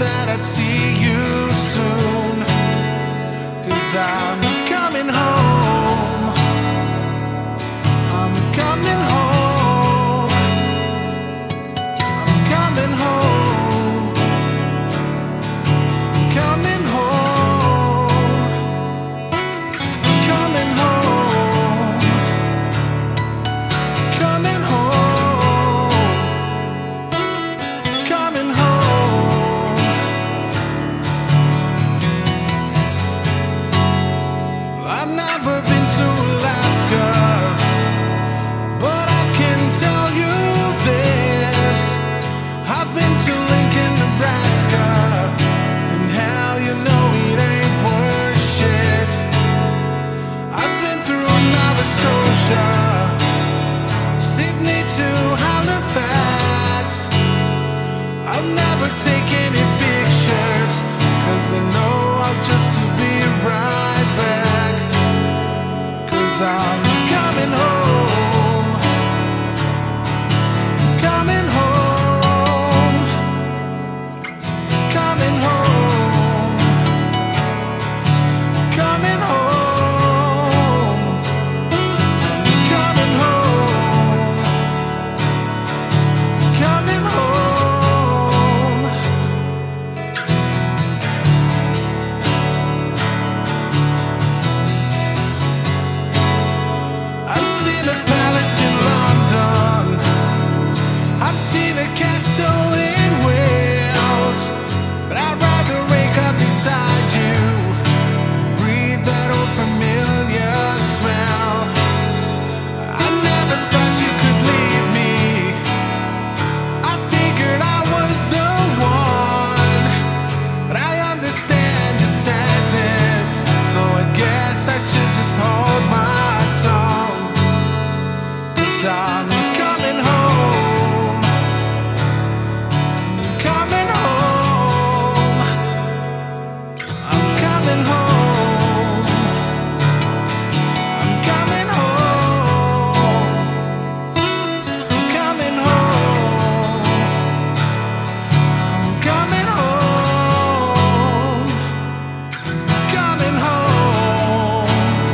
that I'd see you soon, 'cause I'm coming home. I'm coming home. I'm coming home. Coming home. Coming home. Coming home. Coming home. I've never been to Alaska, but I can tell you this: I've been to Lincoln, Nebraska, and hell, you know it ain't worth shit. I've been through Nova Scotia, Sydney to Halifax. I've never taken any pictures, 'cause I know I'll just be right back. 'Cause I'm coming home. Coming home. Coming home. Coming home. Coming home. Coming home. I've seen a palace in London. I've seen a castle in Wales, but I'd rather wake up beside you, breathe that old familiar smell. I never thought you could leave me. I figured I was the one, but I understand your sadness, so I guess I should just hold my tongue. 'Cause I'm coming home. Coming home. I'm coming home. I'm coming home. I'm coming home. I'm coming home. Coming home.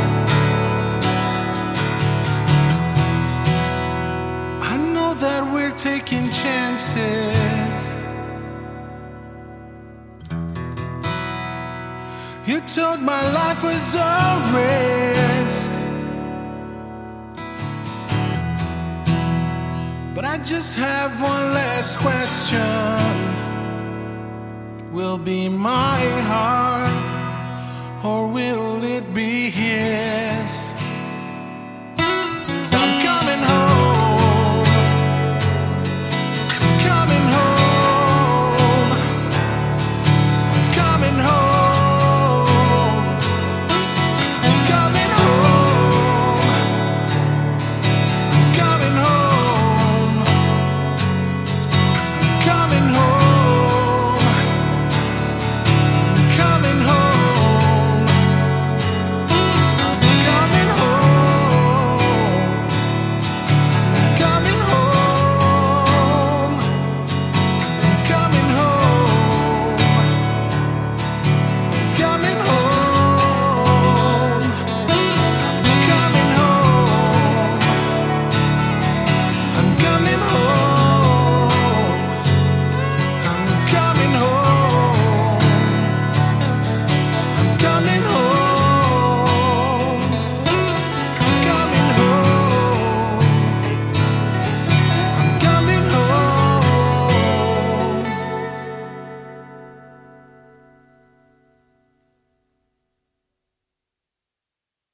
I know that we're taking chances. You told my life was a risk, but I just have one last question. Will be my heart, or will it be here?